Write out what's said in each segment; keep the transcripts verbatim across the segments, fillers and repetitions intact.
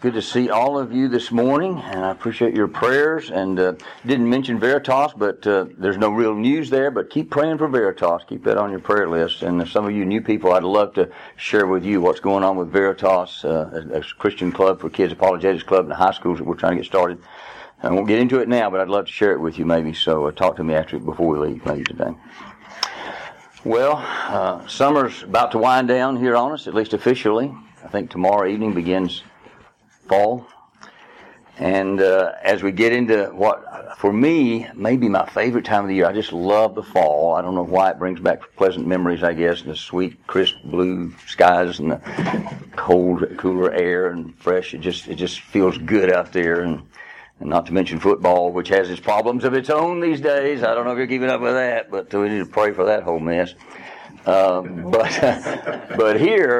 good to see all of you this morning, and I appreciate your prayers. And uh, didn't mention Veritas, but uh, there's no real news there, but keep praying for Veritas. Keep that on your prayer list. And if some of you new people, I'd love to share with you what's going on with Veritas, uh, a, a Christian club for kids, apologetics club in the high schools that we're trying to get started. I won't get into it now, but I'd love to share it with you maybe, so uh, talk to me after before we leave maybe today. Well, uh, summer's about to wind down here on us, at least officially. I think tomorrow evening begins fall. And uh, as we get into what, for me, may be my favorite time of the year, I just love the fall. I don't know why, it brings back pleasant memories, I guess, and the sweet, crisp blue skies and the cold, cooler air and fresh. It just it just feels good out there. And, and not to mention football, which has its problems of its own these days. I don't know if you're keeping up with that, but we need to pray for that whole mess. Uh, but but here,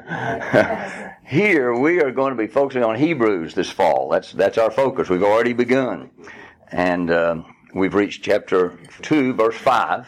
here we are going to be focusing on Hebrews this fall. That's that's our focus. We've already begun, and uh, we've reached chapter two, verse five.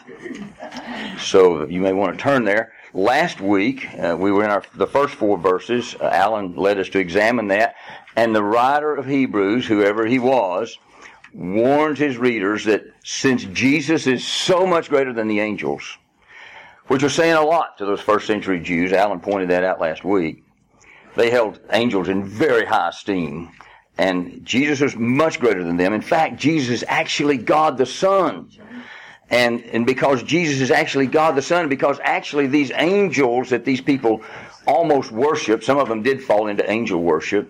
So you may want to turn there. Last week uh, we were in our the first four verses. Uh, Alan led us to examine that, and the writer of Hebrews, whoever he was, warns his readers that since Jesus is so much greater than the angels, which was saying a lot to those first century Jews. Alan pointed that out last week. They held angels in very high esteem, and Jesus was much greater than them. In fact, Jesus is actually God the Son. And, and because Jesus is actually God the Son, and because actually these angels that these people almost worship, some of them did fall into angel worship,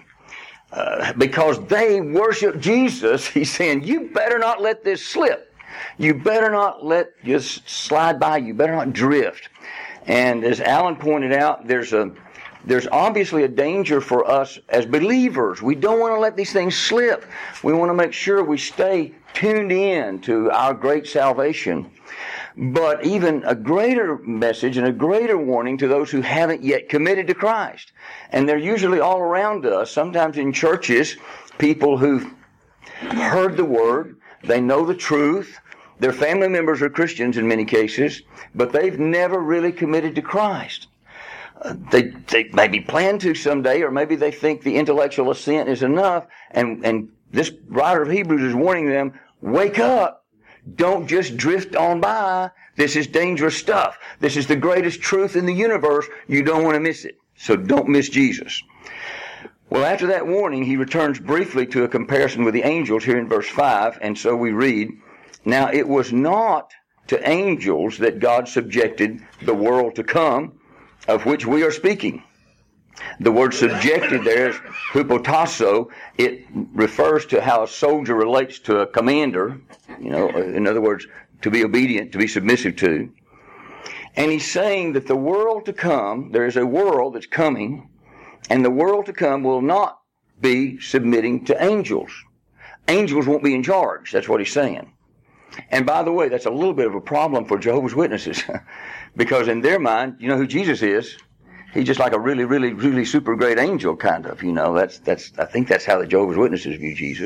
uh, because they worship Jesus, he's saying, you better not let this slip. You better not let just slide by. You better not drift. And as Alan pointed out, there's a there's obviously a danger for us as believers. We don't want to let these things slip. We want to make sure we stay tuned in to our great salvation. But even a greater message and a greater warning to those who haven't yet committed to Christ. And they're usually all around us, sometimes in churches, people who've heard the Word, they know the truth. Their family members are Christians in many cases, but they've never really committed to Christ. Uh, they, they maybe plan to someday, or maybe they think the intellectual assent is enough, and, and this writer of Hebrews is warning them, wake up. Don't just drift on by. This is dangerous stuff. This is the greatest truth in the universe. You don't want to miss it. So don't miss Jesus. Well, after that warning, he returns briefly to a comparison with the angels here in verse five, and so we read, now it was not to angels that God subjected the world to come, of which we are speaking. The word subjected there is hupotasso. It refers to how a soldier relates to a commander, you know, in other words, to be obedient, to be submissive to. And he's saying that the world to come, there is a world that's coming, and the world to come will not be submitting to angels. Angels won't be in charge. That's what he's saying. And by the way, that's a little bit of a problem for Jehovah's Witnesses. Because in their mind, you know who Jesus is? He's just like a really, really, really super great angel, kind of. You know, that's, that's, I think that's how the Jehovah's Witnesses view Jesus.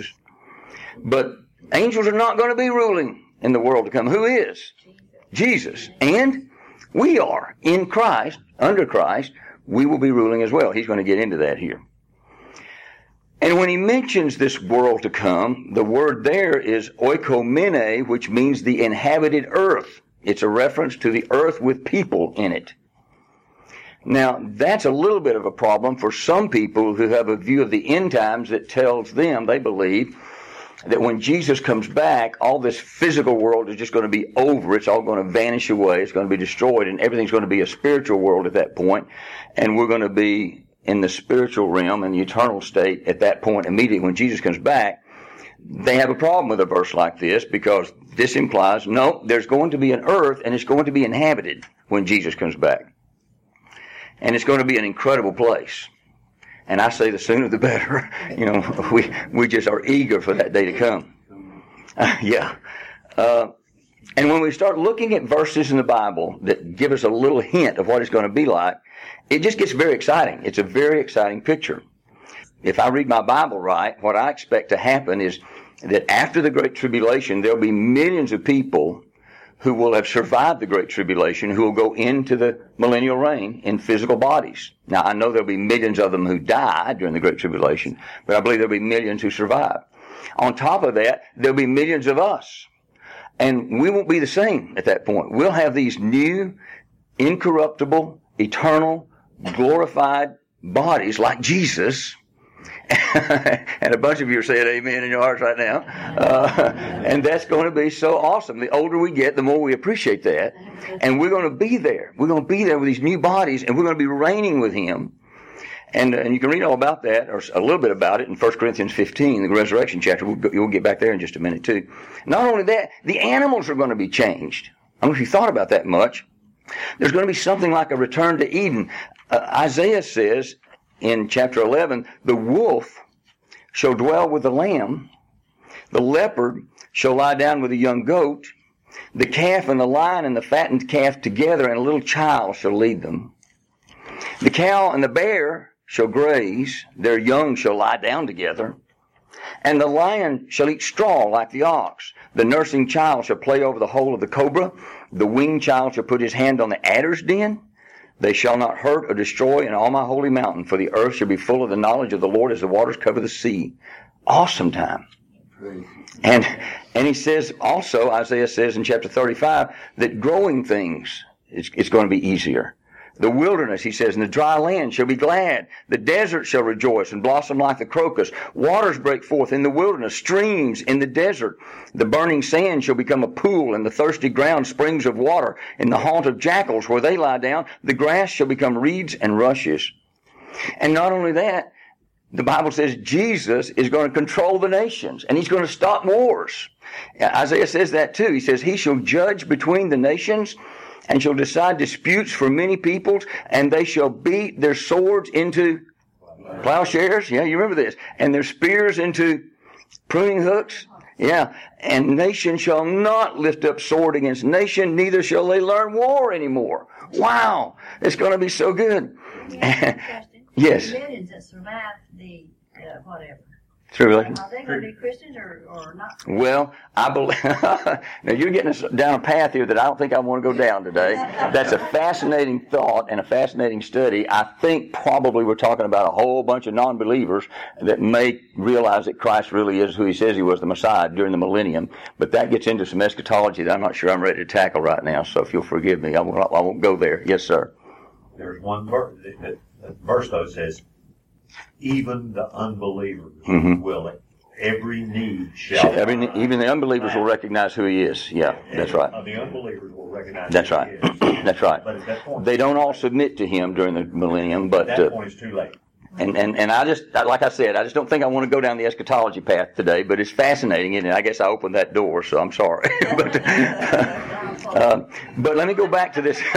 But angels are not going to be ruling in the world to come. Who is? Jesus. And we are in Christ, under Christ. We will be ruling as well. He's going to get into that here. And when he mentions this world to come, the word there is oikomene, which means the inhabited earth. It's a reference to the earth with people in it. Now, that's a little bit of a problem for some people who have a view of the end times that tells them, they believe, that when Jesus comes back, all this physical world is just going to be over. It's all going to vanish away. It's going to be destroyed, and everything's going to be a spiritual world at that point, and we're going to be in the spiritual realm, in the eternal state at that point immediately when Jesus comes back. They have a problem with a verse like this because this implies, no, there's going to be an earth and it's going to be inhabited when Jesus comes back. And it's going to be an incredible place. And I say the sooner the better. You know, we, we just are eager for that day to come. Uh, yeah. Uh, and when we start looking at verses in the Bible that give us a little hint of what it's going to be like, it just gets very exciting. It's a very exciting picture. If I read my Bible right, what I expect to happen is that after the Great Tribulation, there'll be millions of people who will have survived the Great Tribulation, who will go into the millennial reign in physical bodies. Now, I know there'll be millions of them who die during the Great Tribulation, but I believe there'll be millions who survive. On top of that, there'll be millions of us. And we won't be the same at that point. We'll have these new, incorruptible, eternal, glorified bodies like Jesus. And a bunch of you are saying amen in your hearts right now. Uh, and that's going to be so awesome. The older we get, the more we appreciate that. And we're going to be there. We're going to be there with these new bodies, and we're going to be reigning with Him. And, and you can read all about that, or a little bit about it, in First Corinthians fifteen, the resurrection chapter. We'll, go, we'll get back there in just a minute, too. Not only that, the animals are going to be changed. I don't know if you thought about that much. There's going to be something like a return to Eden. Uh, Isaiah says in chapter eleven, the wolf shall dwell with the lamb, the leopard shall lie down with the young goat, the calf and the lion and the fattened calf together, and a little child shall lead them. The cow and the bear shall graze, their young shall lie down together, and the lion shall eat straw like the ox. The nursing child shall play over the hole of the cobra, the weaned child shall put his hand on the adder's den. They shall not hurt or destroy in all my holy mountain, for the earth shall be full of the knowledge of the Lord as the waters cover the sea. Awesome time. And and he says also, Isaiah says in chapter thirty-five, that growing things is, is going to be easier. The wilderness, he says, and the dry land shall be glad. The desert shall rejoice and blossom like the crocus. Waters break forth in the wilderness, streams in the desert. The burning sand shall become a pool, and the thirsty ground springs of water. In the haunt of jackals where they lie down, the grass shall become reeds and rushes. And not only that, the Bible says Jesus is going to control the nations, and He's going to stop wars. Isaiah says that too. He says, He shall judge between the nations, and shall decide disputes for many peoples, and they shall beat their swords into plowshares. Yeah, you remember this. And their spears into pruning hooks. Yeah. And nation shall not lift up sword against nation, neither shall they learn war anymore. Wow. It's going to be so good. Yes. The millions that survive the uh, whatever. Tribulation. Are they going to be Christians or, or not? Well, I believe. Now you're getting us down a path here that I don't think I want to go down today. That's a fascinating thought and a fascinating study. I think probably we're talking about a whole bunch of non-believers that may realize that Christ really is who He says He was, the Messiah, during the millennium. But that gets into some eschatology that I'm not sure I'm ready to tackle right now. So if you'll forgive me, I won't, I won't go there. Yes, sir. There's one verse that verse though says, even the unbelievers mm-hmm. will, every need shall. Every, even the unbelievers will recognize who He is. Yeah, that's right. Uh, the unbelievers will recognize that's who right. He is. That's right. But at that point, they don't all submit to Him during the millennium, but at that uh, point it's too late. And, and, and I just, like I said, I just don't think I want to go down the eschatology path today, but it's fascinating, isn't it? I guess I opened that door, so I'm sorry. but, uh, but let me go back to this.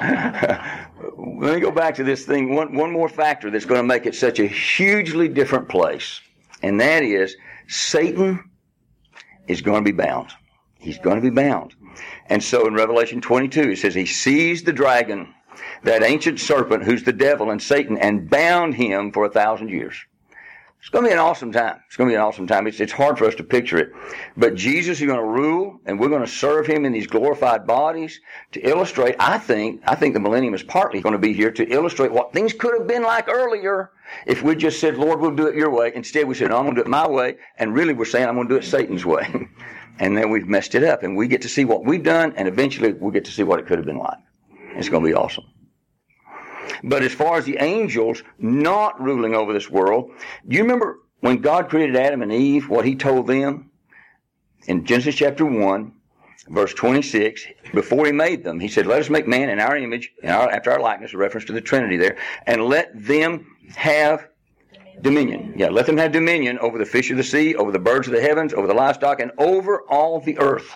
Let me go back to this thing. One, one more factor that's going to make it such a hugely different place, and that is Satan is going to be bound. He's going to be bound. And so in Revelation twenty-two, it says he seized the dragon, that ancient serpent who's the devil and Satan, and bound him for a thousand years. It's going to be an awesome time. It's going to be an awesome time. It's, it's hard for us to picture it. But Jesus is going to rule, and we're going to serve Him in these glorified bodies to illustrate, I think, I think the millennium is partly going to be here to illustrate what things could have been like earlier if we just said, Lord, we'll do it your way. Instead, we said, no, I'm going to do it my way. And really we're saying, I'm going to do it Satan's way. And then we've messed it up. And we get to see what we've done, and eventually we'll get to see what it could have been like. It's going to be awesome. But as far as the angels not ruling over this world, do you remember when God created Adam and Eve, what He told them? In Genesis chapter one, verse twenty-six, before He made them, He said, let us make man in our image, in our, after our likeness, a reference to the Trinity there, and let them have dominion. Yeah, let them have dominion over the fish of the sea, over the birds of the heavens, over the livestock, and over all the earth.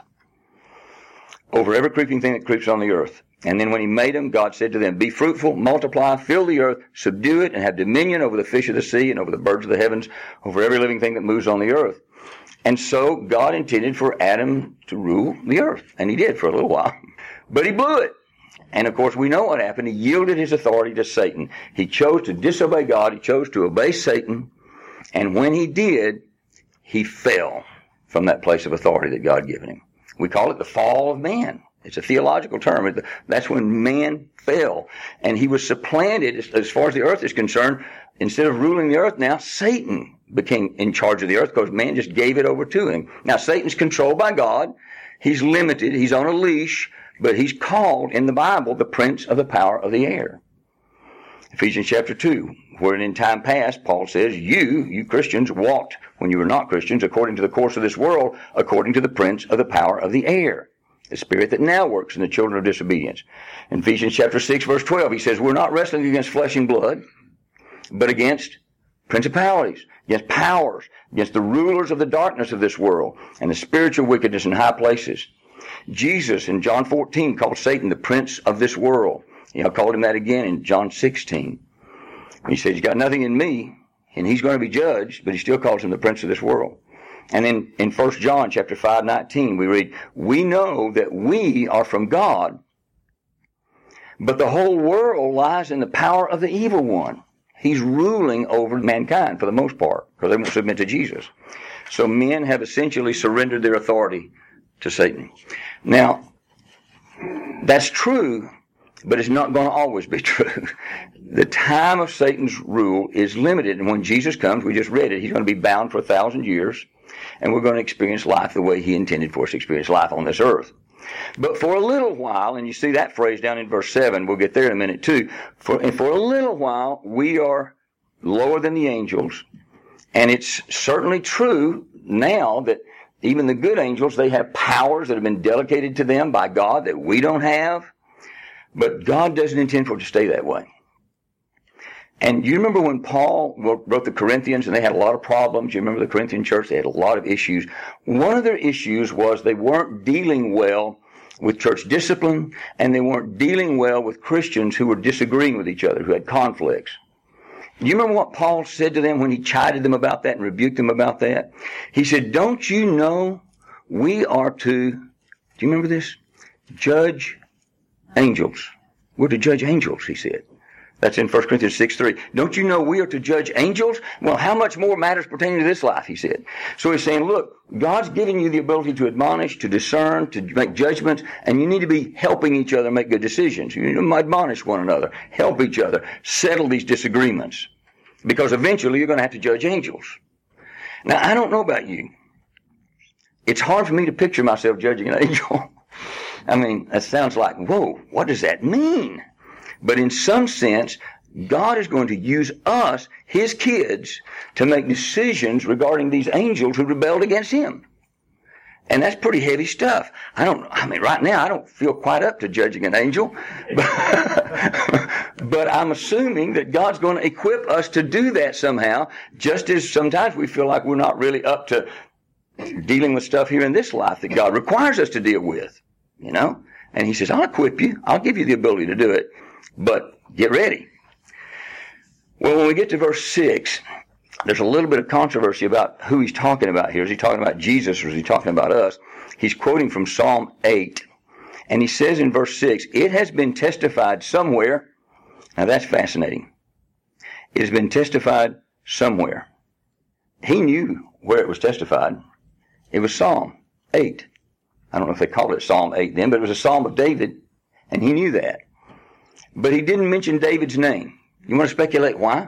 Over every creeping thing that creeps on the earth. And then when He made them, God said to them, be fruitful, multiply, fill the earth, subdue it, and have dominion over the fish of the sea and over the birds of the heavens, over every living thing that moves on the earth. And so God intended for Adam to rule the earth. And he did for a little while. But he blew it. And of course we know what happened. He yielded his authority to Satan. He chose to disobey God. He chose to obey Satan. And when he did, he fell from that place of authority that God had given him. We call it the fall of man. It's a theological term. That's when man fell. And he was supplanted, as far as the earth is concerned. Instead of ruling the earth now, Satan became in charge of the earth because man just gave it over to him. Now, Satan's controlled by God. He's limited. He's on a leash. But he's called in the Bible the prince of the power of the air. Ephesians chapter two, where in time past, Paul says, you, you Christians, walked when you were not Christians according to the course of this world, according to the prince of the power of the air, the spirit that now works in the children of disobedience. In Ephesians chapter six, verse twelve, he says, we're not wrestling against flesh and blood, but against principalities, against powers, against the rulers of the darkness of this world, and the spiritual wickedness in high places. Jesus in John fourteen called Satan the prince of this world. You know, called him that again in John sixteen. He said, he's got nothing in me, and he's going to be judged, but he still calls him the prince of this world. And then in First John chapter five, nineteen, we read, we know that we are from God, but the whole world lies in the power of the evil one. He's ruling over mankind for the most part, because they won't submit to Jesus. So men have essentially surrendered their authority to Satan. Now, that's true, but it's not going to always be true. The time of Satan's rule is limited, and when Jesus comes, we just read it, he's going to be bound for a thousand years, and we're going to experience life the way he intended for us to experience life on this earth. But for a little while, and you see that phrase down in verse seven, we'll get there in a minute too, for, and for a little while, we are lower than the angels, and it's certainly true now that even the good angels, they have powers that have been delegated to them by God that we don't have. But God doesn't intend for it to stay that way. And you remember when Paul wrote the Corinthians and they had a lot of problems? You remember the Corinthian church? They had a lot of issues. One of their issues was they weren't dealing well with church discipline, and they weren't dealing well with Christians who were disagreeing with each other, who had conflicts. Do you remember what Paul said to them when he chided them about that and rebuked them about that? He said, don't you know we are to, do you remember this? Judge angels. We're to judge angels, he said. That's in First Corinthians six three. Don't you know we are to judge angels? Well, how much more matters pertaining to this life, he said. So he's saying, look, God's giving you the ability to admonish, to discern, to make judgments, and you need to be helping each other make good decisions. You need to admonish one another, help each other, settle these disagreements. Because eventually you're going to have to judge angels. Now, I don't know about you. It's hard for me to picture myself judging an angel. I mean, that sounds like, whoa, what does that mean? But in some sense, God is going to use us, his kids, to make decisions regarding these angels who rebelled against him. And that's pretty heavy stuff. I don't, I mean, right now, I don't feel quite up to judging an angel. But, but I'm assuming that God's going to equip us to do that somehow, just as sometimes we feel like we're not really up to dealing with stuff here in this life that God requires us to deal with. You know? And he says, I'll equip you. I'll give you the ability to do it. But get ready. Well, when we get to verse six, there's a little bit of controversy about who he's talking about here. Is he talking about Jesus or is he talking about us? He's quoting from Psalm eight. And he says in verse six, it has been testified somewhere. Now that's fascinating. It has been testified somewhere. He knew where it was testified. It was Psalm eight. I don't know if they called it Psalm eight then, but it was a Psalm of David, and he knew that. But he didn't mention David's name. You want to speculate why?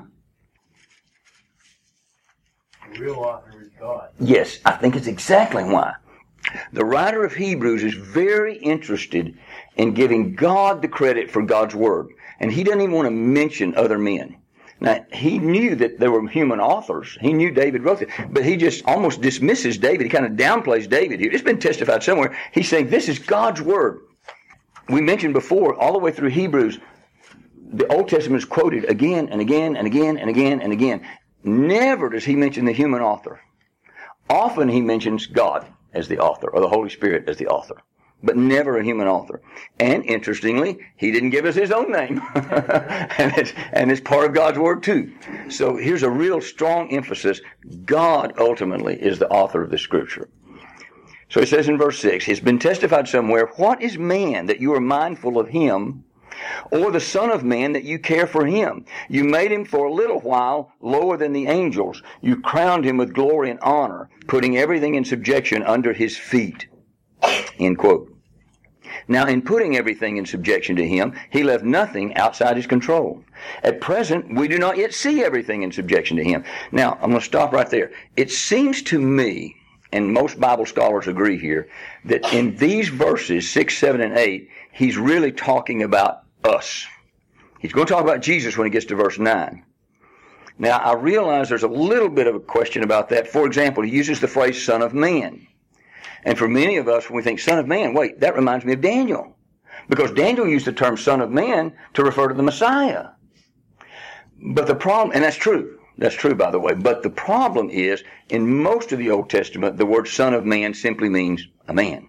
The real author is God. Yes, I think it's exactly why. The writer of Hebrews is very interested in giving God the credit for God's word. And he doesn't even want to mention other men. Now, he knew that there were human authors. He knew David wrote it. But he just almost dismisses David. He kind of downplays David here. It's been testified somewhere. He's saying this is God's word. We mentioned before, all the way through Hebrews, the Old Testament is quoted again and again and again and again and again. Never does he mention the human author. Often he mentions God as the author, or the Holy Spirit as the author, but never a human author. And interestingly, he didn't give us his own name. and, it's, and it's part of God's word too. So here's a real strong emphasis. God ultimately is the author of the scripture. So it says in verse six, it's been testified somewhere, what is man that you are mindful of him, or the son of man that you care for him? You made him for a little while lower than the angels. You crowned him with glory and honor, putting everything in subjection under his feet. End quote. Now, in putting everything in subjection to him, he left nothing outside his control. At present, we do not yet see everything in subjection to him. Now, I'm going to stop right there. It seems to me, and most Bible scholars agree here, that in these verses, six, seven, and eight, he's really talking about us. He's going to talk about Jesus when he gets to verse nine. Now, I realize there's a little bit of a question about that. For example, he uses the phrase Son of Man. And for many of us, when we think Son of Man, wait, that reminds me of Daniel. Because Daniel used the term Son of Man to refer to the Messiah. But the problem, and that's true, that's true by the way, but the problem is, in most of the Old Testament, the word Son of Man simply means a man.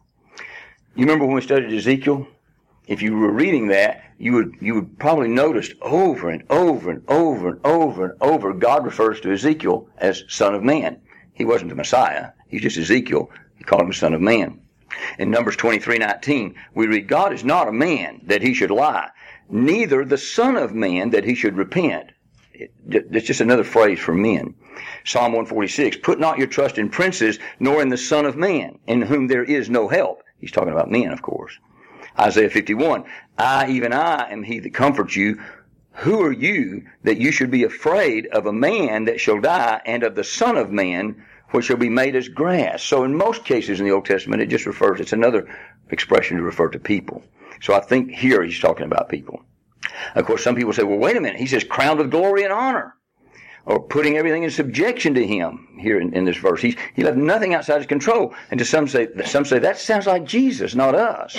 You remember when we studied Ezekiel? If you were reading that, you would you would probably notice over and over and over and over and over, God refers to Ezekiel as Son of Man. He wasn't the Messiah. He's just Ezekiel. He called him the Son of Man. In Numbers twenty-three nineteen, we read, God is not a man that he should lie, neither the Son of Man that he should repent. That's just another phrase for men. Psalm one forty-six, put not your trust in princes, nor in the Son of Man, in whom there is no help. He's talking about men, of course. Isaiah fifty-one, I, even I, am he that comforts you. Who are you that you should be afraid of a man that shall die, and of the Son of Man, which shall be made as grass? So in most cases in the Old Testament, it just refers, it's another expression to refer to people. So I think here he's talking about people. Of course, some people say, well, wait a minute, he says crowned with glory and honor, or putting everything in subjection to him here in, in this verse. He's, he left nothing outside his control. And to some say, some say that sounds like Jesus, not us.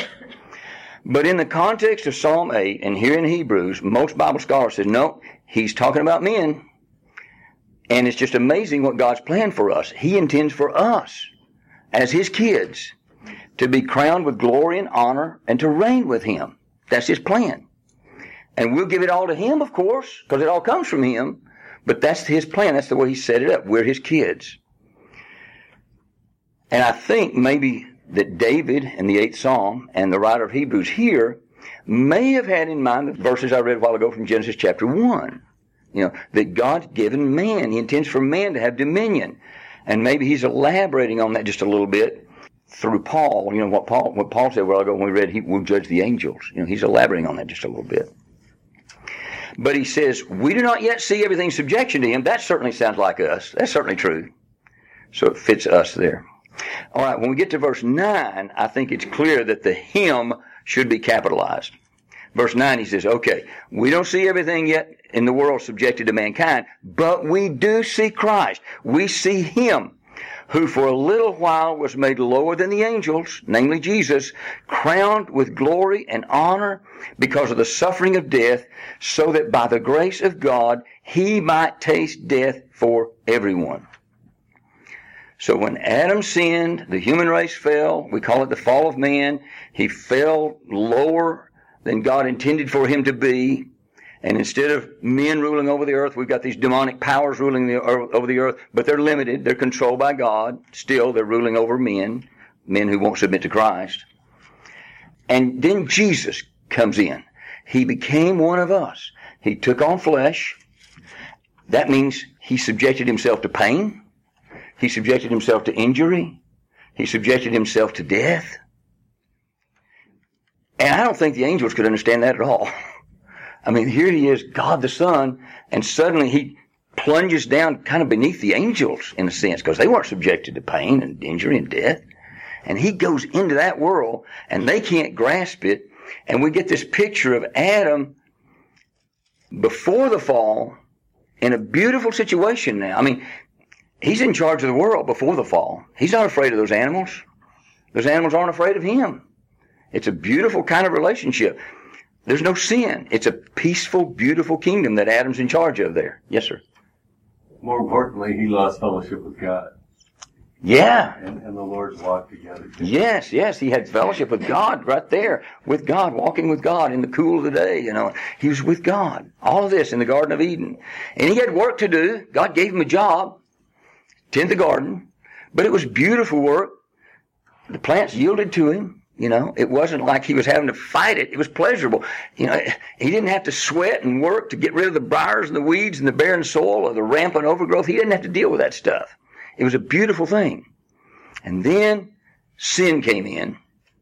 But in the context of Psalm eight and here in Hebrews, most Bible scholars said, no, he's talking about men. And it's just amazing what God's planned for us. He intends for us, as his kids, to be crowned with glory and honor and to reign with him. That's his plan. And we'll give it all to him, of course, because it all comes from him. But that's his plan. That's the way he set it up. We're his kids. And I think maybe that David in the eighth Psalm and the writer of Hebrews here may have had in mind the verses I read a while ago from Genesis chapter one. You know, that God's given man. He intends for man to have dominion. And maybe he's elaborating on that just a little bit through Paul. You know, what Paul what Paul said a while ago when we read he will judge the angels. You know, he's elaborating on that just a little bit. But he says, we do not yet see everything in subjection to him. That certainly sounds like us. That's certainly true. So it fits us there. All right, when we get to verse nine, I think it's clear that the him should be capitalized. Verse nine, he says, okay, we don't see everything yet in the world subjected to mankind, but we do see Christ. We see him who for a little while was made lower than the angels, namely Jesus, crowned with glory and honor because of the suffering of death, so that by the grace of God he might taste death for everyone. So when Adam sinned, the human race fell. We call it the fall of man. He fell lower than God intended for him to be. And instead of men ruling over the earth, we've got these demonic powers ruling the, over the earth, but they're limited. They're controlled by God. Still, they're ruling over men, men who won't submit to Christ. And then Jesus comes in. He became one of us. He took on flesh. That means he subjected himself to pain. He subjected himself to injury. He subjected himself to death. And I don't think the angels could understand that at all. I mean, here he is, God the Son, and suddenly he plunges down kind of beneath the angels, in a sense, because they weren't subjected to pain and injury and death. And he goes into that world, and they can't grasp it. And we get this picture of Adam before the fall in a beautiful situation now. I mean, he's in charge of the world before the fall. He's not afraid of those animals. Those animals aren't afraid of him. It's a beautiful kind of relationship. There's no sin. It's a peaceful, beautiful kingdom that Adam's in charge of there. Yes, sir. More importantly, he lost fellowship with God. Yeah. And, and the Lord's walked together. Yes, yes. He had fellowship with God right there. With God, walking with God in the cool of the day, you know. He was with God. All of this in the Garden of Eden. And he had work to do. God gave him a job. Tend the garden. But it was beautiful work. The plants yielded to him. You know, it wasn't like he was having to fight it. It was pleasurable. You know, he didn't have to sweat and work to get rid of the briars and the weeds and the barren soil or the rampant overgrowth. He didn't have to deal with that stuff. It was a beautiful thing. And then sin came in.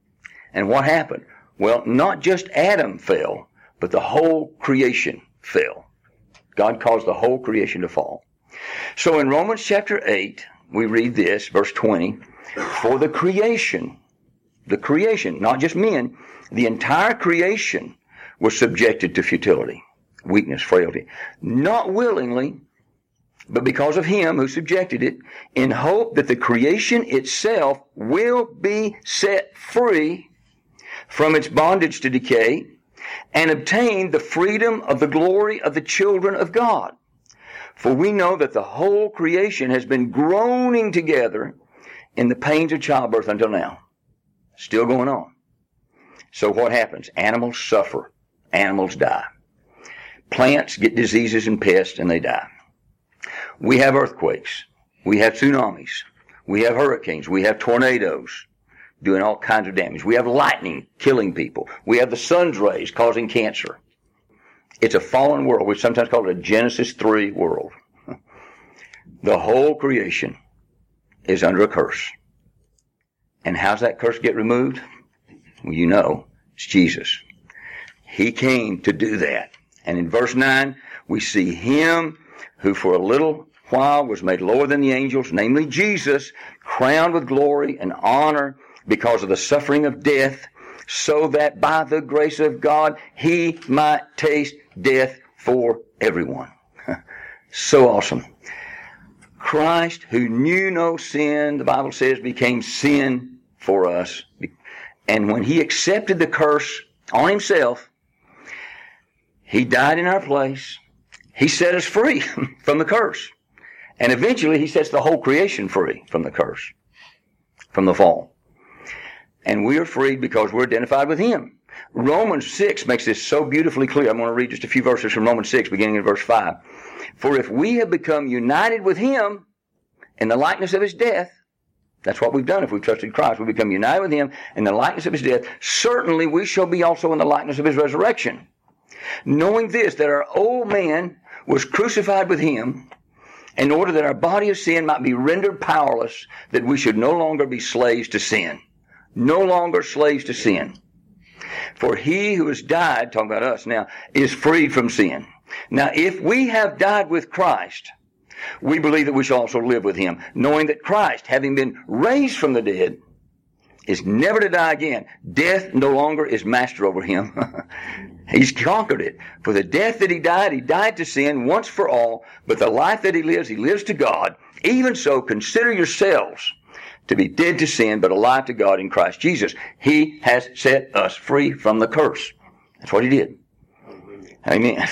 And what happened? Well, not just Adam fell, but the whole creation fell. God caused the whole creation to fall. So in Romans chapter eight, we read this, verse twenty, for the creation, the creation, not just men, the entire creation was subjected to futility, weakness, frailty, not willingly, but because of him who subjected it, in hope that the creation itself will be set free from its bondage to decay and obtain the freedom of the glory of the children of God. For we know that the whole creation has been groaning together in the pains of childbirth until now. Still going on. So what happens? Animals suffer. Animals die. Plants get diseases and pests and they die. We have earthquakes. We have tsunamis. We have hurricanes. We have tornadoes doing all kinds of damage. We have lightning killing people. We have the sun's rays causing cancer. It's a fallen world. We sometimes call it a Genesis three world. The whole creation is under a curse. And how's that curse get removed? Well, you know, it's Jesus. He came to do that. And in verse nine, we see him who for a little while was made lower than the angels, namely Jesus, crowned with glory and honor because of the suffering of death, so that by the grace of God he might taste death for everyone. So awesome. Christ, who knew no sin, the Bible says, became sin for us. And when he accepted the curse on himself, he died in our place. He set us free from the curse. And eventually he sets the whole creation free from the curse, from the fall. And we are freed because we're identified with him. Romans six makes this so beautifully clear. I'm going to read just a few verses from Romans six, beginning in verse five. For if we have become united with him in the likeness of his death, that's what we've done if we've trusted Christ. We become united with him in the likeness of his death. Certainly we shall be also in the likeness of his resurrection. Knowing this, that our old man was crucified with him, in order that our body of sin might be rendered powerless, that we should no longer be slaves to sin. No longer slaves to sin. For he who has died, talking about us now, is freed from sin. Now, if we have died with Christ, we believe that we shall also live with him, knowing that Christ, having been raised from the dead, is never to die again. Death no longer is master over him. He's conquered it. For the death that he died, he died to sin once for all, but the life that he lives, he lives to God. Even so, consider yourselves to be dead to sin, but alive to God in Christ Jesus. He has set us free from the curse. That's what he did. Amen.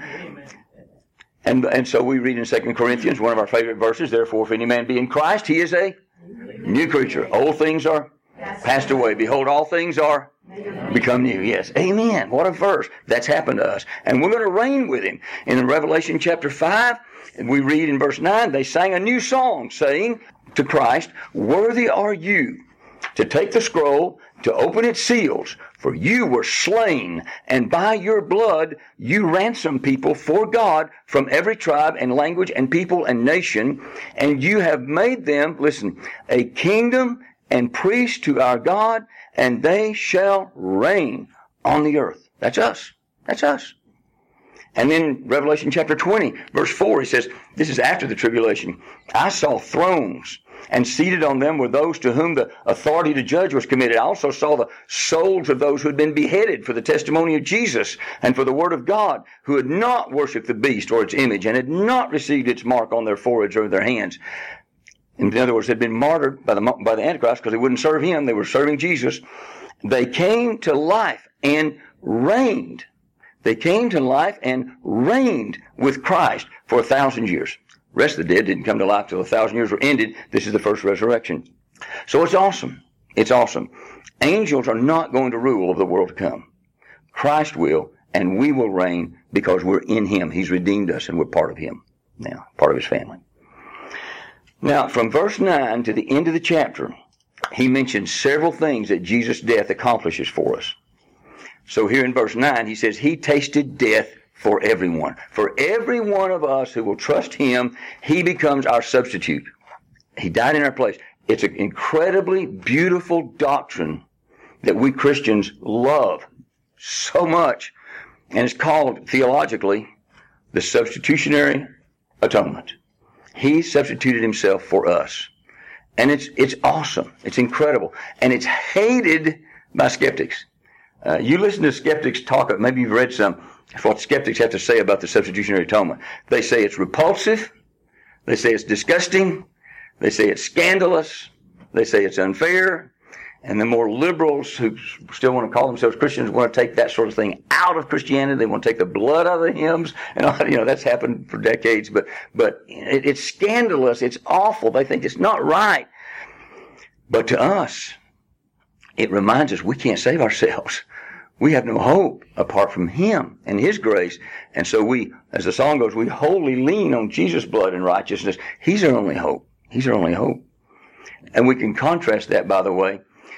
and and so we read in Second Corinthians, one of our favorite verses, therefore if any man be in Christ, he is a new creature. Old things are passed away. Behold, all things are become new. Yes. Amen. What a verse. That's happened to us. And we're going to reign with him. In Revelation chapter five, we read in verse nine, they sang a new song saying to Christ, worthy are you to take the scroll, to open its seals, for you were slain, and by your blood you ransomed people for God from every tribe and language and people and nation, and you have made them, listen, a kingdom and priests to our God, and they shall reign on the earth. That's us. That's us. And then Revelation chapter twenty, verse four, he says, this is after the tribulation. I saw thrones, and seated on them were those to whom the authority to judge was committed. I also saw the souls of those who had been beheaded for the testimony of Jesus and for the word of God, who had not worshipped the beast or its image, and had not received its mark on their foreheads or their hands. In other words, had been martyred by the, by the Antichrist because they wouldn't serve him. They were serving Jesus. They came to life and reigned. They came to life and reigned with Christ for a thousand years. The rest of the dead didn't come to life till a thousand years were ended. This is the first resurrection. So it's awesome. It's awesome. Angels are not going to rule over the world to come. Christ will, and we will reign because we're in him. He's redeemed us, and we're part of him now, part of his family. Now, from verse nine to the end of the chapter, he mentions several things that Jesus' death accomplishes for us. So here in verse nine, he says, he tasted death for everyone. For every one of us who will trust him, he becomes our substitute. He died in our place. It's an incredibly beautiful doctrine that we Christians love so much, and it's called theologically the substitutionary atonement. He substituted himself for us. And it's it's awesome. It's incredible. And it's hated by skeptics. Uh, you listen to skeptics talk, maybe you've read some, what skeptics have to say about the substitutionary atonement. They say it's repulsive. They say it's disgusting. They say it's scandalous. They say it's unfair. And the more liberals who still want to call themselves Christians want to take that sort of thing out of Christianity. They want to take the blood out of the hymns. And, you know, that's happened for decades. But, but it, it's scandalous. It's awful. They think it's not right. But to us, it reminds us we can't save ourselves. We have no hope apart from Him and His grace. And so we, as the song goes, we wholly lean on Jesus' blood and righteousness. He's our only hope. He's our only hope. And we can contrast that, by the way.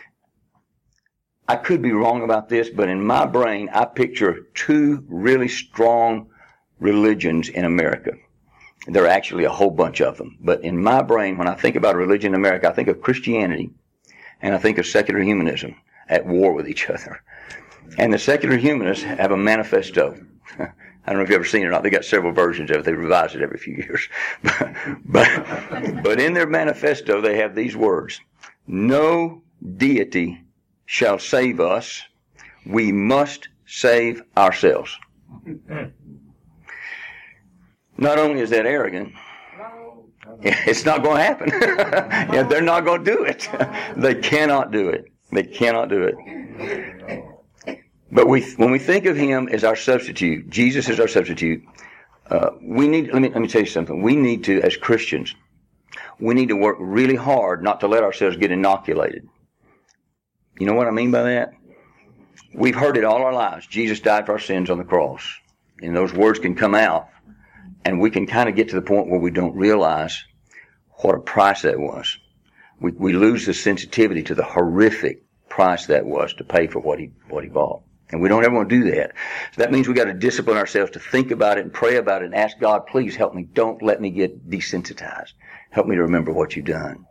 I could be wrong about this, but in my brain, I picture two really strong religions in America. There are actually a whole bunch of them. But in my brain, when I think about religion in America, I think of Christianity and I think of secular humanism at war with each other. And the secular humanists have a manifesto. I don't know if you've ever seen it or not. They got several versions of it. They revise it every few years. but, but, but in their manifesto, they have these words. No deity shall save us. We must save ourselves. Not only is that arrogant, it's not going to happen. Yeah, they're not going to do it. They cannot do it. They cannot do it. But we, when we think of Him as our substitute, Jesus is our substitute, uh, we need, let me, let me tell you something. We need to, as Christians, we need to work really hard not to let ourselves get inoculated. You know what I mean by that? We've heard it all our lives. Jesus died for our sins on the cross. And those words can come out, and we can kind of get to the point where we don't realize what a price that was. We, we lose the sensitivity to the horrific price that was to pay for what he, what he bought. And we don't ever want to do that. So that means we got to discipline ourselves to think about it and pray about it and ask God, please help me. Don't let me get desensitized. Help me to remember what you've done.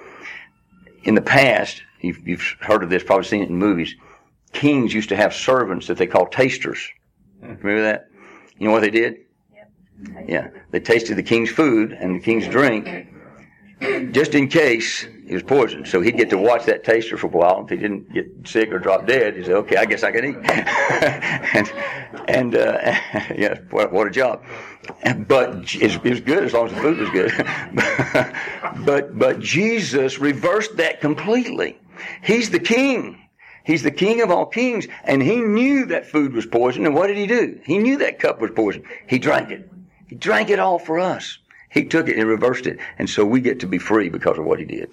In the past, you've, you've heard of this, probably seen it in movies. Kings used to have servants that they called tasters. Remember that? You know what they did? Yep. Yeah. They tasted the king's food and the king's drink just in case it was poisoned. So he'd get to watch that taster for a while. If he didn't get sick or drop dead, he'd say, okay, I guess I can eat. and, and uh, yeah, what, what a job. But it was good as long as the food was good. but, but Jesus reversed that completely. He's the king. He's the king of all kings, and he knew that food was poison, and what did he do? He knew that cup was poison. He drank it. He drank it all for us. He took it and reversed it, and so we get to be free because of what he did.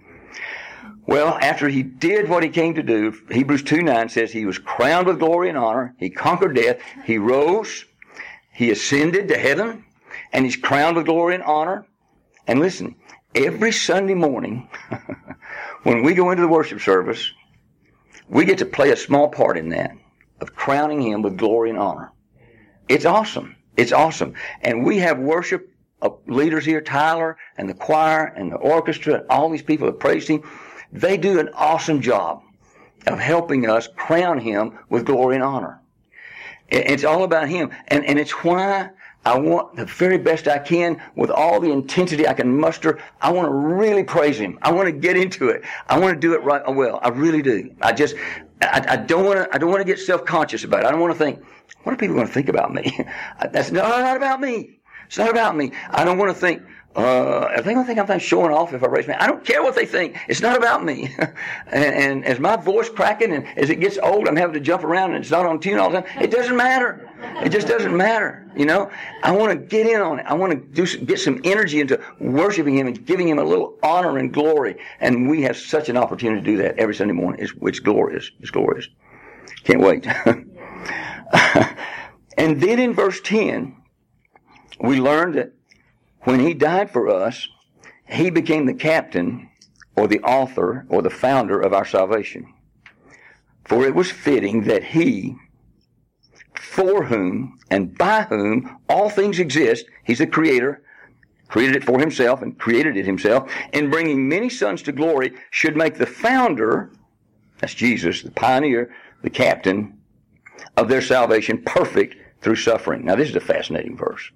Well, after he did what he came to do, Hebrews two nine says he was crowned with glory and honor. He conquered death. He rose. He ascended to heaven, and he's crowned with glory and honor. And listen, every Sunday morning, when we go into the worship service, we get to play a small part in that, of crowning him with glory and honor. It's awesome. It's awesome. And we have worship leaders here, Tyler and the choir and the orchestra, and all these people that praise him. They do an awesome job of helping us crown him with glory and honor. It's all about him. And, and it's why I want the very best I can, with all the intensity I can muster. I want to really praise him. I want to get into it. I want to do it right well. I really do. I just, I, I don't want to, I don't want to get self-conscious about it. I don't want to think, what are people going to think about me? That's not, not about me. It's not about me. I don't want to think, uh, are they going to think I'm showing off if I raise my hand? I don't care what they think. It's not about me. and, and as my voice cracking and as it gets old, I'm having to jump around and it's not on tune all the time. It doesn't matter. It just doesn't matter. You know, I want to get in on it. I want to do some, get some energy into worshiping him and giving him a little honor and glory. And we have such an opportunity to do that every Sunday morning. It's, it's glorious. It's glorious. Can't wait. And then in verse ten, we learned that when he died for us, he became the captain or the author or the founder of our salvation. For it was fitting that he, for whom and by whom all things exist, he's the creator, created it for himself and created it himself, in bringing many sons to glory, should make the founder That's Jesus, the pioneer, the captain of their salvation, perfect through suffering. Now, this is a fascinating verse.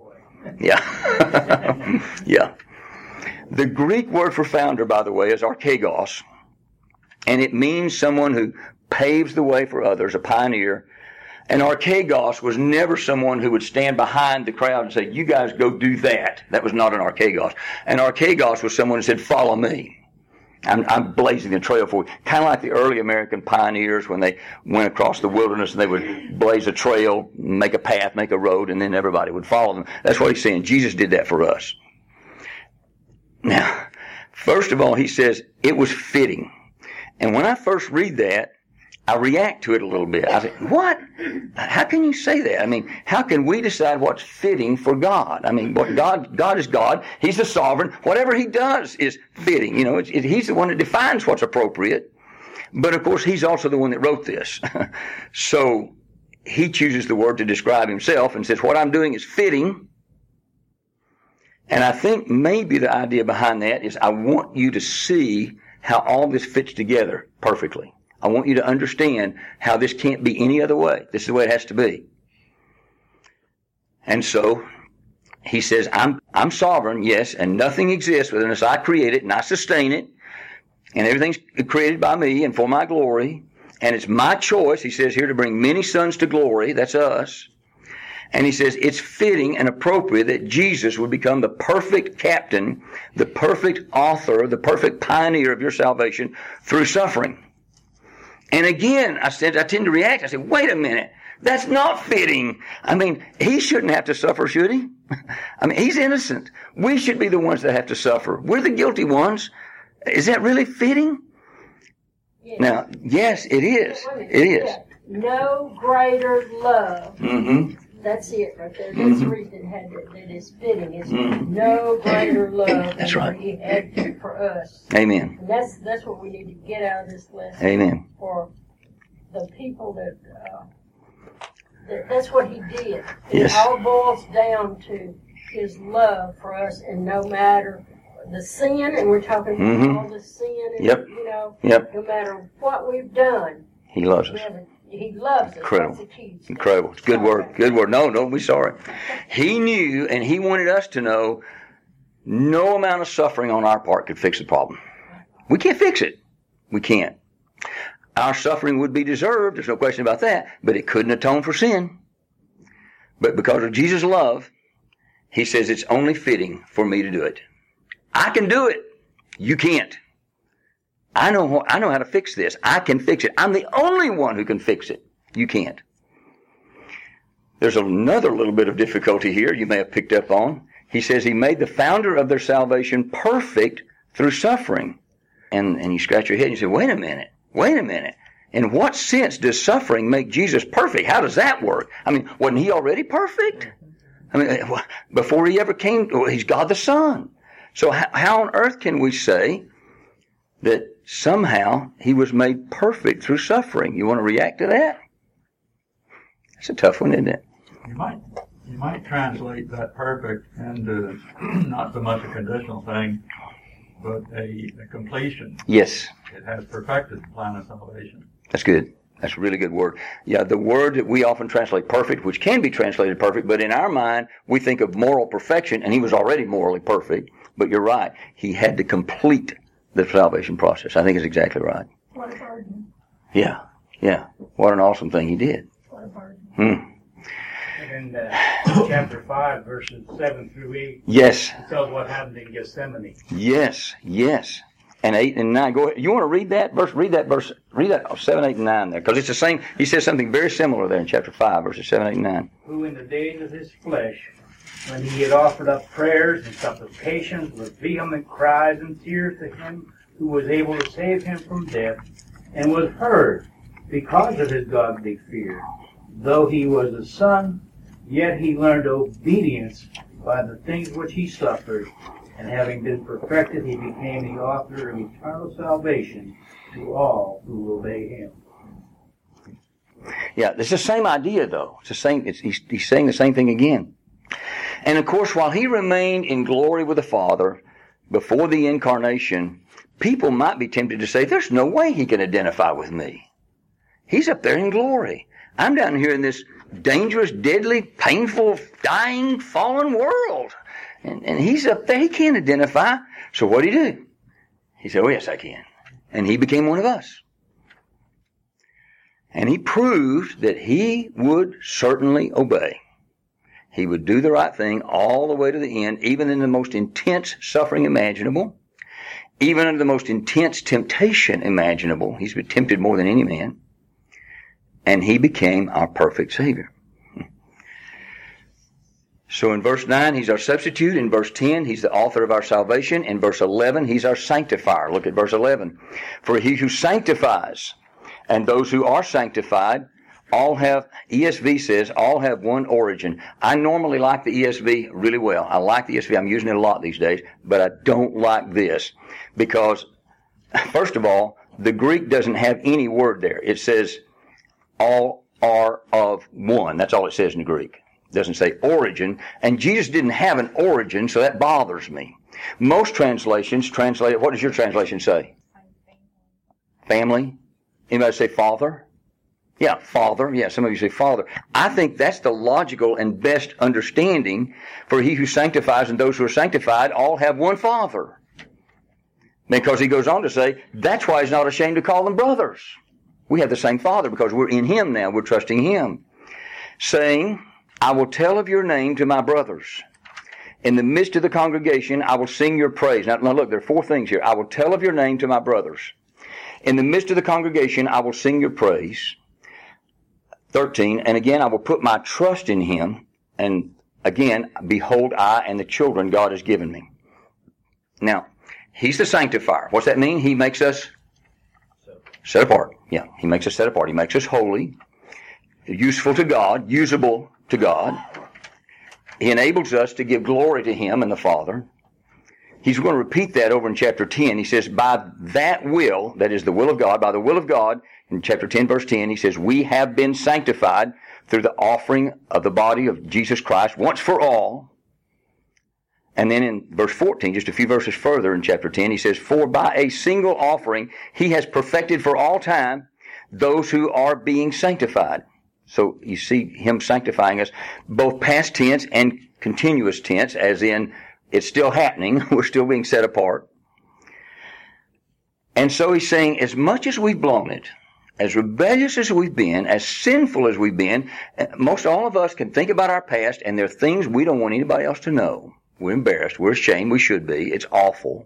Yeah. Yeah. The Greek word for founder, by the way, is archegos, and it means someone who paves the way for others, a pioneer. And archegos was never someone who would stand behind the crowd and say, you guys go do that. That was not an archegos. An archegos was someone who said, follow me. I'm, I'm blazing the trail for you. Kind of like the early American pioneers when they went across the wilderness and they would blaze a trail, make a path, make a road, and then everybody would follow them. That's what he's saying. Jesus did that for us. Now, first of all, he says it was fitting. And when I first read that, I react to it a little bit. I say, what? How can you say that? I mean, how can we decide what's fitting for God? I mean, what God, God is God. He's the sovereign. Whatever he does is fitting. You know, it's, it, he's the one that defines what's appropriate. But of course, he's also the one that wrote this. So he chooses the word to describe himself and says, what I'm doing is fitting. And I think maybe the idea behind that is I want you to see how all this fits together perfectly. I want you to understand how this can't be any other way. This is the way it has to be. And so he says, I'm I'm sovereign, yes, and nothing exists unless I create it and I sustain it. And everything's created by me and for my glory. And it's my choice, he says here, to bring many sons to glory. That's us. And he says it's fitting and appropriate that Jesus would become the perfect captain, the perfect author, the perfect pioneer of your salvation through suffering. And again, I said, I tend to react. I said, wait a minute. That's not fitting. I mean, he shouldn't have to suffer, should he? I mean, he's innocent. We should be the ones that have to suffer. We're the guilty ones. Is that really fitting? Yes. Now, yes, it is. It is. No greater love. Mm-hmm. That's it right there. That's Mm-hmm. the reason it had that, that is fitting. It's Mm-hmm. no greater love That's than right. what he had for us. Amen. And that's that's what we need to get out of this lesson. Amen. For the people that, uh, that that's what he did. Yes. It all boils down to his love for us, and no matter the sin, and we're talking about Mm-hmm. all the sin, and Yep. you know, Yep. no matter what we've done, He loves we us. haven't. He loves us. Incredible. That's the key. Incredible. It's good word. Good word. No, don't be sorry. He knew, and he wanted us to know, no amount of suffering on our part could fix the problem. We can't fix it. We can't. Our suffering would be deserved. There's no question about that. But it couldn't atone for sin. But because of Jesus' love, he says it's only fitting for me to do it. I can do it. You can't. I know, I know how to fix this. I can fix it. I'm the only one who can fix it. You can't. There's another little bit of difficulty here you may have picked up on. He says he made the founder of their salvation perfect through suffering. And, and you scratch your head and you say, wait a minute, wait a minute. In what sense does suffering make Jesus perfect? How does that work? I mean, wasn't he already perfect? I mean, before he ever came, well, he's God the Son. So how, how on earth can we say that somehow he was made perfect through suffering? You want to react to that? That's a tough one, isn't it? You might you might translate that perfect into not so much a conditional thing, but a, a completion. Yes. It has perfected the plan of salvation. That's good. That's a really good word. Yeah, the word that we often translate perfect, which can be translated perfect, but in our mind, we think of moral perfection, and he was already morally perfect. But you're right. He had to complete the salvation process. I think it's exactly right. What a burden. Yeah. Yeah. What an awesome thing he did. What a burden. Hmm. In uh, chapter five, verses seven through eight, Yes. it tells what happened in Gethsemane. Yes. Yes. And eight and nine. Go ahead. You want to read that verse? Read that verse. Read that oh, seven, eight, and nine there, because it's the same. He says something very similar there in chapter five, verses seven, eight, and nine. Who in the days of his flesh, when he had offered up prayers and supplications with vehement cries and tears to him who was able to save him from death, and was heard because of his godly fear. Though he was a son, yet he learned obedience by the things which he suffered, and having been perfected, he became the author of eternal salvation to all who obey him. Yeah, it's the same idea, though. It's the same. It's, he's, he's saying the same thing again. And of course, while he remained in glory with the Father, before the incarnation, people might be tempted to say, there's no way he can identify with me. He's up there in glory. I'm down here in this dangerous, deadly, painful, dying, fallen world. And, and he's up there. He can't identify. So what did he do? He said, oh, yes, I can. And he became one of us. And he proved that he would certainly obey. He would do the right thing all the way to the end, even in the most intense suffering imaginable, even under the most intense temptation imaginable. He's been tempted more than any man. And he became our perfect Savior. So in verse nine, he's our substitute. In verse ten, he's the author of our salvation. In verse eleven, he's our sanctifier. Look at verse eleven. For he who sanctifies and those who are sanctified all have, E S V says, all have one origin. I normally like the E S V really well. I like the E S V. I'm using it a lot these days. But I don't like this. Because, first of all, the Greek doesn't have any word there. It says, all are of one. That's all it says in the Greek. It doesn't say origin. And Jesus didn't have an origin, so that bothers me. Most translations translate it. What does your translation say? Family? Anybody say father? Yeah, father. Yeah, some of you say father. I think that's the logical and best understanding. For he who sanctifies and those who are sanctified all have one father. Because he goes on to say, that's why he's not ashamed to call them brothers. We have the same Father because we're in Him now. We're trusting Him. Saying, I will tell of your name to my brothers. In the midst of the congregation, I will sing your praise. Now, now look, there are four things here. I will tell of your name to my brothers. In the midst of the congregation, I will sing your praise. thirteen, and again, I will put my trust in Him. And again, behold, I and the children God has given me. Now, He's the sanctifier. What's that mean? He makes us set apart. Yeah, He makes us set apart. He makes us holy, useful to God, usable to God. He enables us to give glory to Him and the Father. He's going to repeat that over in chapter ten. He says, by that will, that is the will of God, by the will of God, in chapter ten, verse ten, he says, we have been sanctified through the offering of the body of Jesus Christ once for all. And then in verse fourteen, just a few verses further in chapter ten, he says, for by a single offering he has perfected for all time those who are being sanctified. So you see Him sanctifying us, both past tense and continuous tense, as in it's still happening. We're still being set apart. And so He's saying, as much as we've blown it, as rebellious as we've been, as sinful as we've been, most all of us can think about our past, and there are things we don't want anybody else to know. We're embarrassed. We're ashamed. We should be. It's awful.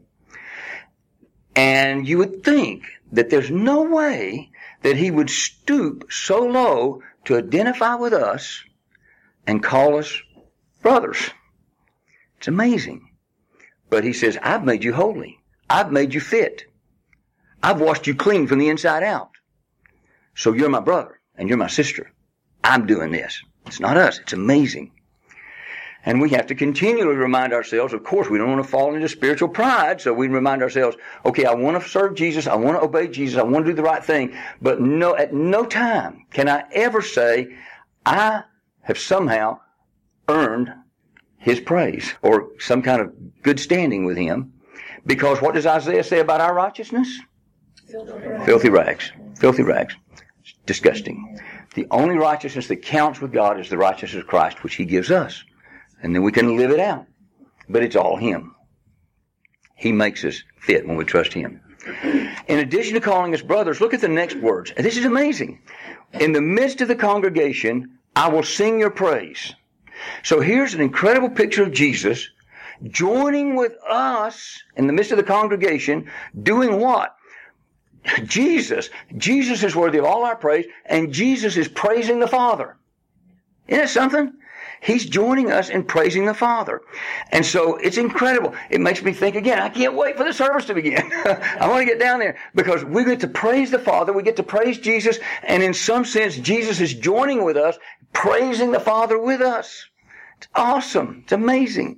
And you would think that there's no way that He would stoop so low to identify with us and call us brothers. It's amazing. But He says, I've made you holy. I've made you fit. I've washed you clean from the inside out. So you're my brother and you're my sister. I'm doing this. It's not us. It's amazing. And we have to continually remind ourselves, of course, we don't want to fall into spiritual pride, so we remind ourselves, okay, I want to serve Jesus, I want to obey Jesus, I want to do the right thing, but no, at no time can I ever say, I have somehow earned His praise or some kind of good standing with Him. Because what does Isaiah say about our righteousness? Filthy rags. Filthy rags. Filthy rags. It's disgusting. The only righteousness that counts with God is the righteousness of Christ, which He gives us. And then we can live it out. But it's all Him. He makes us fit when we trust Him. In addition to calling us brothers, look at the next words. This is amazing. In the midst of the congregation, I will sing your praise. So here's an incredible picture of Jesus joining with us in the midst of the congregation, doing what? Jesus. Jesus is worthy of all our praise, and Jesus is praising the Father. Isn't that something? He's joining us in praising the Father. And so it's incredible. It makes me think again, I can't wait for the service to begin. I want to get down there because we get to praise the Father, we get to praise Jesus, and in some sense, Jesus is joining with us, praising the Father with us. It's awesome. It's amazing.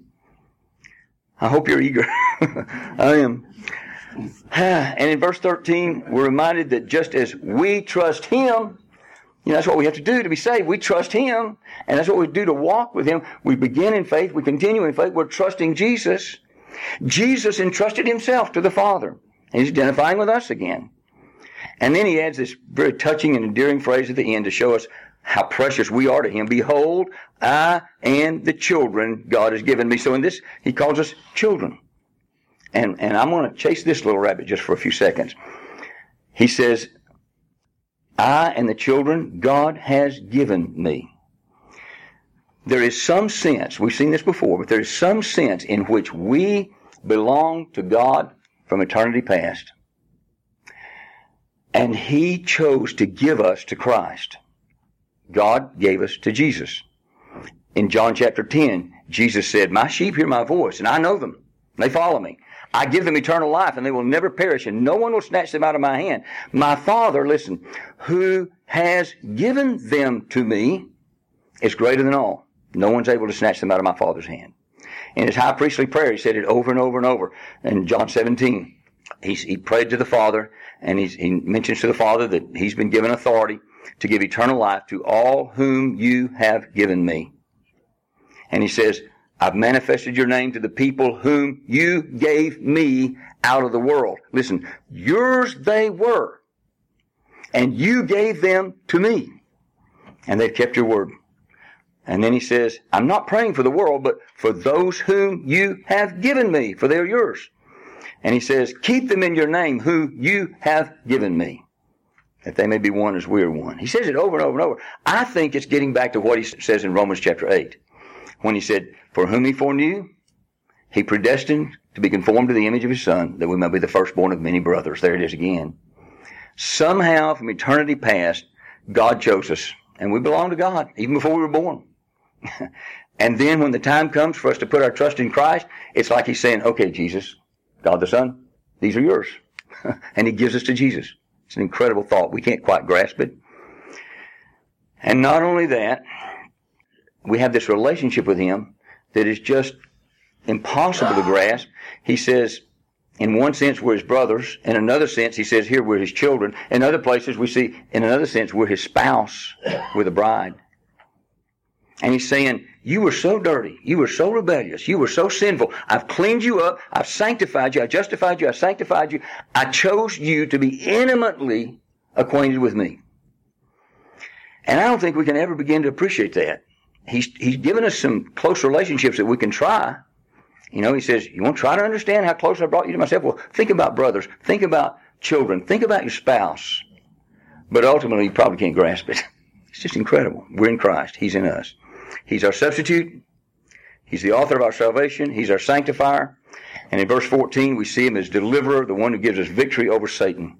I hope you're eager. I am. And in verse thirteen, we're reminded that just as we trust Him, you know, that's what we have to do to be saved. We trust Him, and that's what we do to walk with Him. We begin in faith, we continue in faith, we're trusting Jesus. Jesus entrusted himself to the Father. He's identifying with us again. And then he adds this very touching and endearing phrase at the end to show us how precious we are to him. Behold, I and the children God has given me. So in this, he calls us children. And, and I'm going to chase this little rabbit just for a few seconds. He says, I and the children God has given me. There is some sense, we've seen this before, but there is some sense in which we belong to God from eternity past. And he chose to give us to Christ. God gave us to Jesus. In John chapter ten, Jesus said, my sheep hear my voice, and I know them. They follow me. I give them eternal life, and they will never perish, and no one will snatch them out of my hand. My Father, listen, who has given them to me is greater than all. No one's able to snatch them out of my Father's hand. In his high priestly prayer, he said it over and over and over. In John seventeen, he, he prayed to the Father, and he's, he mentions to the Father that he's been given authority to give eternal life to all whom you have given me. And he says, I've manifested your name to the people whom you gave me out of the world. Listen, yours they were, and you gave them to me, and they've kept your word. And then he says, I'm not praying for the world, but for those whom you have given me, for they're yours. And he says, keep them in your name, who you have given me, that they may be one as we are one. He says it over and over and over. I think it's getting back to what he says in Romans chapter eight, when he said, for whom he foreknew, he predestined to be conformed to the image of his Son, that we might be the firstborn of many brothers. There it is again. Somehow, from eternity past, God chose us, and we belong to God, even before we were born. And then when the time comes for us to put our trust in Christ, it's like he's saying, okay, Jesus, God the Son, these are yours. And he gives us to Jesus. It's an incredible thought. We can't quite grasp it. And not only that, we have this relationship with him that is just impossible to grasp. He says, in one sense, we're his brothers. In another sense, he says here we're his children. In other places, we see, in another sense, we're his spouse. We're the bride. And he's saying, you were so dirty. You were so rebellious. You were so sinful. I've cleaned you up. I've sanctified you. I justified you. I sanctified you. I chose you to be intimately acquainted with me. And I don't think we can ever begin to appreciate that. He's, he's given us some close relationships that we can try. You know, he says, you want to try to understand how close I brought you to myself? Well, think about brothers. Think about children. Think about your spouse. But ultimately, you probably can't grasp it. It's just incredible. We're in Christ. He's in us. He's our substitute. He's the author of our salvation. He's our sanctifier. And in verse fourteen, we see him as deliverer, the one who gives us victory over Satan.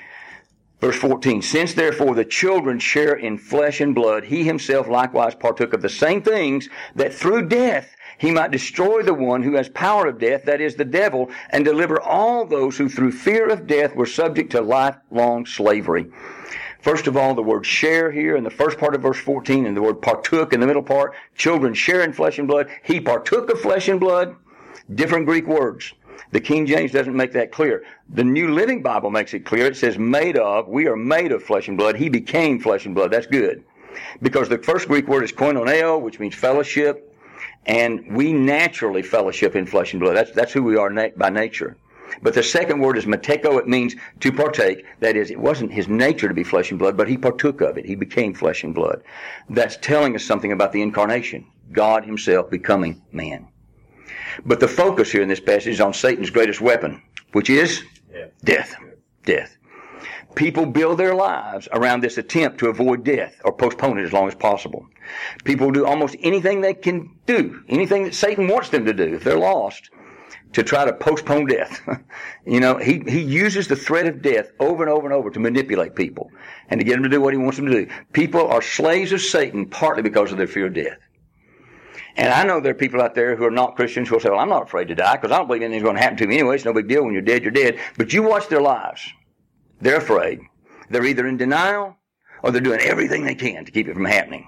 Verse fourteen, since therefore the children share in flesh and blood, he himself likewise partook of the same things, that through death he might destroy the one who has power of death, that is the devil, and deliver all those who through fear of death were subject to lifelong slavery. First of all, the word share here in the first part of verse fourteen, and the word partook in the middle part. Children share in flesh and blood. He partook of flesh and blood. Different Greek words. The King James doesn't make that clear. The New Living Bible makes it clear. It says made of. We are made of flesh and blood. He became flesh and blood. That's good. Because the first Greek word is koinoneo, which means fellowship. And we naturally fellowship in flesh and blood. That's, that's who we are na- by nature. But the second word is meteko. It means to partake. That is, it wasn't his nature to be flesh and blood, but he partook of it. He became flesh and blood. That's telling us something about the incarnation. God himself becoming man. But the focus here in this passage is on Satan's greatest weapon, which is Yeah. death. Death. People build their lives around this attempt to avoid death or postpone it as long as possible. People do almost anything they can do, anything that Satan wants them to do if they're lost, to try to postpone death. You know, he, he uses the threat of death over and over and over to manipulate people and to get them to do what he wants them to do. People are slaves of Satan partly because of their fear of death. And I know there are people out there who are not Christians who will say, well, I'm not afraid to die because I don't believe anything's going to happen to me anyway. It's no big deal. When you're dead, you're dead. But you watch their lives. They're afraid. They're either in denial or they're doing everything they can to keep it from happening.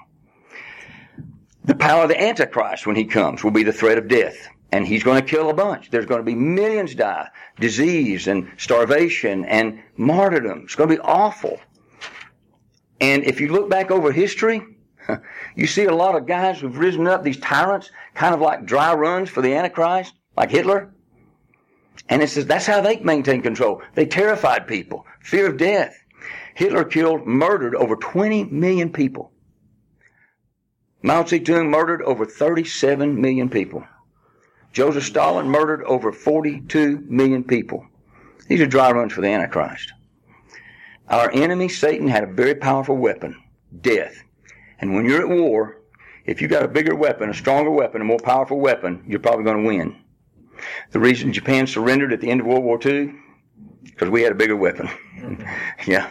The power of the Antichrist when he comes will be the threat of death. And he's going to kill a bunch. There's going to be millions die. Disease and starvation and martyrdom. It's going to be awful. And if you look back over history, you see a lot of guys who've risen up, these tyrants, kind of like dry runs for the Antichrist, like Hitler. And it says that's how they maintained control. They terrified people. Fear of death. Hitler killed, murdered over twenty million people. Mao Zedong murdered over thirty-seven million people. Joseph Stalin murdered over forty-two million people. These are dry runs for the Antichrist. Our enemy, Satan, had a very powerful weapon, death. And when you're at war, if you got a bigger weapon, a stronger weapon, a more powerful weapon, you're probably going to win. The reason Japan surrendered at the end of World War Two, because we had a bigger weapon. Yeah.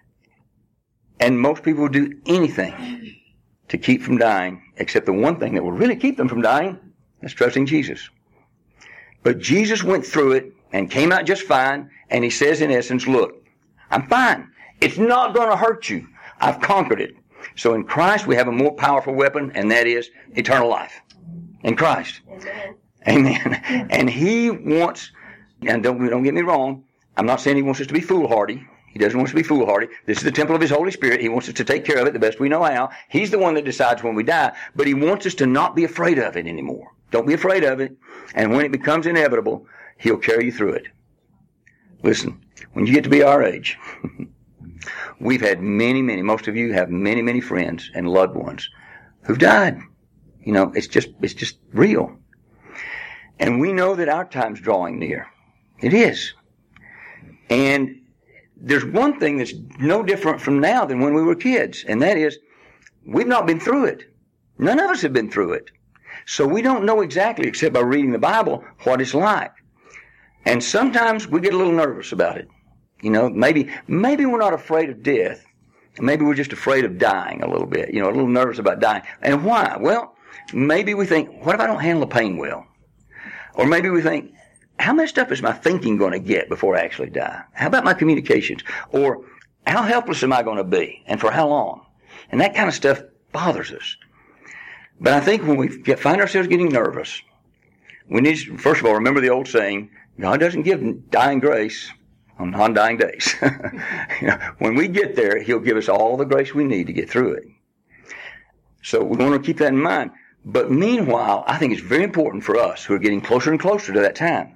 And most people would do anything to keep from dying, except the one thing that will really keep them from dying, that's trusting Jesus. But Jesus went through it and came out just fine, and he says in essence, look, I'm fine. It's not going to hurt you. I've conquered it. So in Christ we have a more powerful weapon, and that is eternal life. In Christ. Amen. Amen. And he wants, and don't, don't get me wrong, I'm not saying he wants us to be foolhardy. He doesn't want us to be foolhardy. This is the temple of his Holy Spirit. He wants us to take care of it the best we know how. He's the one that decides when we die, but he wants us to not be afraid of it anymore. Don't be afraid of it. And when it becomes inevitable, he'll carry you through it. Listen, when you get to be our age, we've had many, many, most of you have many, many friends and loved ones who've died. You know, it's just, it's just real. And we know that our time's drawing near. It is. And there's one thing that's no different from now than when we were kids, and that is we've not been through it. None of us have been through it. So we don't know exactly, except by reading the Bible, what it's like. And sometimes we get a little nervous about it. You know, maybe maybe we're not afraid of death. Maybe we're just afraid of dying a little bit. You know, a little nervous about dying. And why? Well, maybe we think, what if I don't handle the pain well? Or maybe we think, how messed up is my thinking going to get before I actually die? How about my communications? Or how helpless am I going to be? And for how long? And that kind of stuff bothers us. But I think when we get, find ourselves getting nervous, we need to, first of all, remember the old saying, God doesn't give dying grace on non-dying days. You know, when we get there, he'll give us all the grace we need to get through it. So we want to keep that in mind. But meanwhile, I think it's very important for us who are getting closer and closer to that time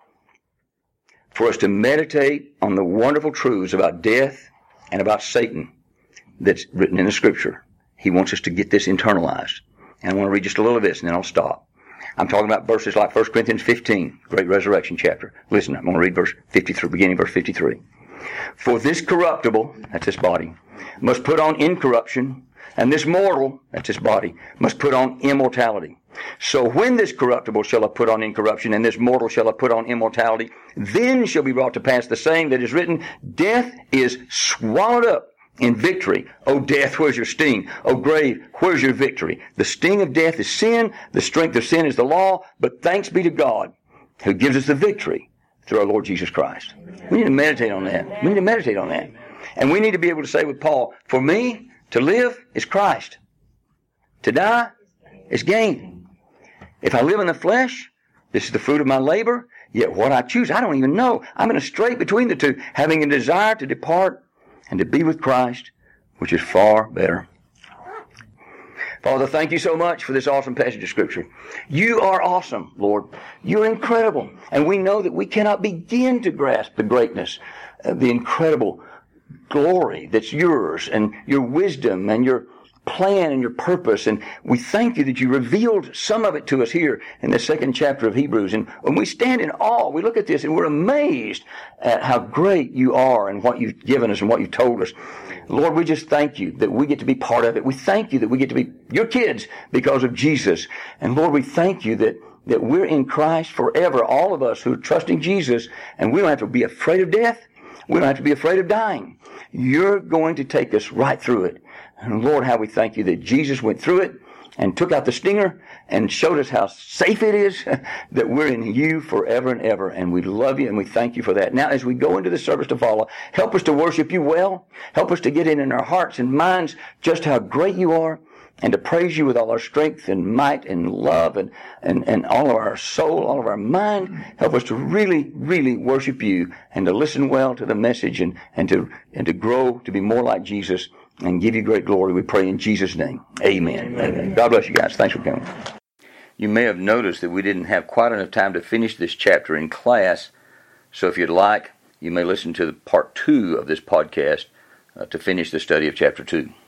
for us to meditate on the wonderful truths about death and about Satan that's written in the Scripture. He wants us to get this internalized. And I want to read just a little of this, and then I'll stop. I'm talking about verses like First Corinthians fifteen, great resurrection chapter. Listen, I'm going to read verse fifty-three, beginning verse fifty-three. For this corruptible, that's this body, must put on incorruption, and this mortal, that's this body, must put on immortality. So when this corruptible shall have put on incorruption, and this mortal shall have put on immortality, then shall be brought to pass the saying that is written, death is swallowed up in victory. O death, where's your sting? O grave, where's your victory? The sting of death is sin, the strength of sin is the law, but thanks be to God who gives us the victory through our Lord Jesus Christ. We need to meditate on that. We need to meditate on that. And we need to be able to say with Paul, for me, to live is Christ. To die is gain. If I live in the flesh, this is the fruit of my labor, yet what I choose, I don't even know. I'm in a strait between the two, having a desire to depart and to be with Christ, which is far better. Father, thank you so much for this awesome passage of Scripture. You are awesome, Lord. You're incredible. And we know that we cannot begin to grasp the greatness, uh, the incredible glory that's yours, and your wisdom, and your plan, and your purpose. And we thank you that you revealed some of it to us here in the second chapter of Hebrews. And when we stand in awe, we look at this and we're amazed at how great you are and what you've given us and what you've told us. Lord, we just thank you that we get to be part of it. We thank you that we get to be your kids because of Jesus. And Lord, we thank you that, that we're in Christ forever, all of us who are trusting Jesus, and we don't have to be afraid of death. We don't have to be afraid of dying. You're going to take us right through it. And Lord, how we thank you that Jesus went through it and took out the stinger and showed us how safe it is that we're in you forever and ever. And we love you and we thank you for that. Now, as we go into the service to follow, help us to worship you well. Help us to get it in our hearts and minds just how great you are, and to praise you with all our strength and might and love and, and, and all of our soul, all of our mind. Help us to really, really worship you and to listen well to the message and, and to and to grow to be more like Jesus and give you great glory. We pray in Jesus' name. Amen. Amen. Amen. God bless you guys. Thanks for coming. you may have noticed that we didn't have quite enough time to finish this chapter in class. So if you'd like, you may listen to the part two of this podcast uh, to finish the study of chapter two.